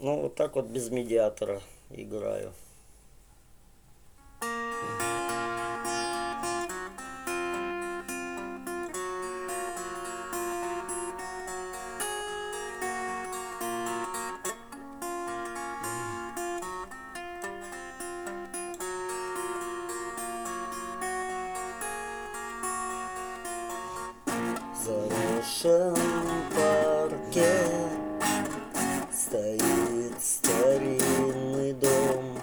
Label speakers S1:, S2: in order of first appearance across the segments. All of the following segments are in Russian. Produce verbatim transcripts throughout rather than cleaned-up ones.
S1: Ну, вот так вот без медиатора играю. В заросшем парке стоит старинный дом,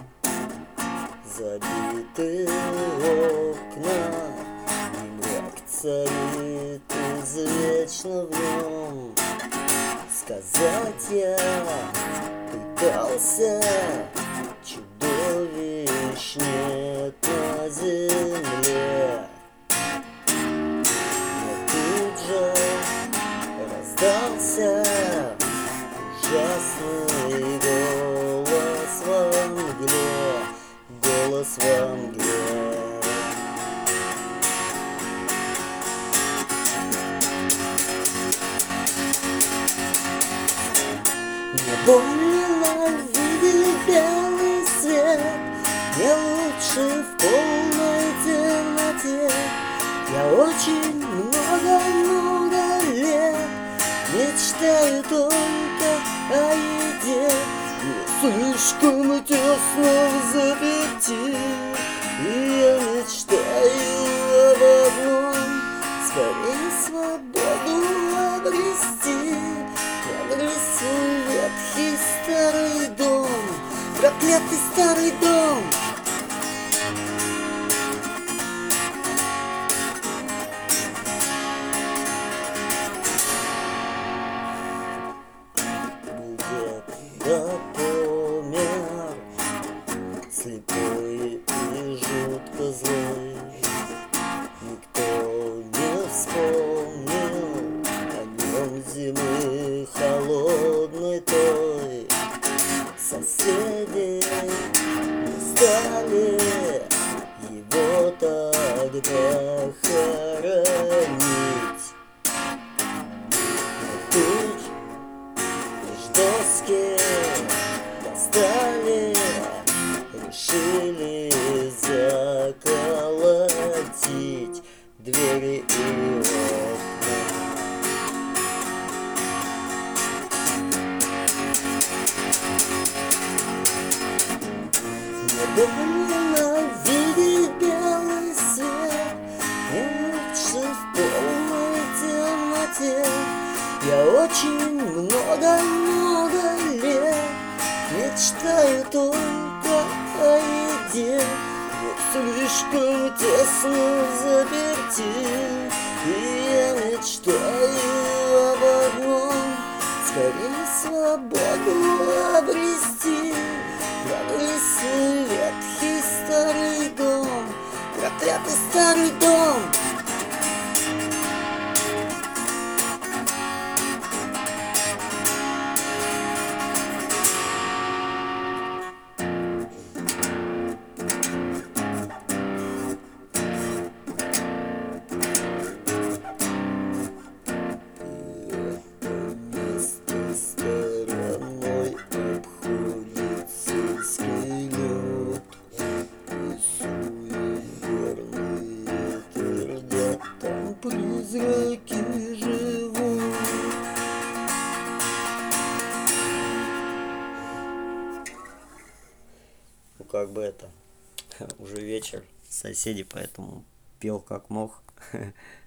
S1: забиты окна, и мрак царит извечно в нем. Сказать я пытался, чудовищ нет на земле. Раздался ужасный голос во мгле, голос во мгле. Мне больно видеть белый свет, мне лучше в полной темноте. Я очень много-много лет мечтаю только о еде. Мне слишком тесно в заперти, и я мечтаю об одном: скорее свободу обрести. Прогресс свой ветхий старый дом, проклятый старый дом. Да помер, слепой и жутко злой. Никто не вспомнил о нем зимы холодной той. Соседи не стали его тогда хоронить. Но тут доски достали, решили заколотить двери и окна. Мне больно видеть белый свет, мне лучше в полной темноте. Я очень много-много лет мечтаю только о еде. Но слишком тесно в заперти, и я мечтаю об одном: скорее свободу обрести. Прогресс ветхий старый дом, проклятый старый дом. Призраки живут. Ну как бы это уже вечер, соседи, поэтому пел как мог.